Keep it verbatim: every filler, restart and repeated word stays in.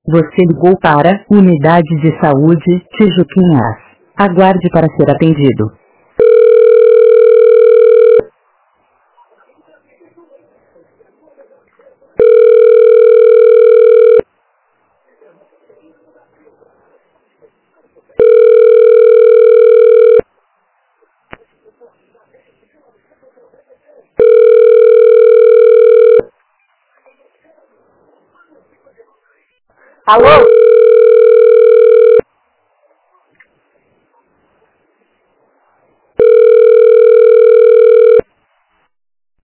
Você ligou para Unidade de Saúde Tijuquinhas. Aguarde para ser atendido. Alô?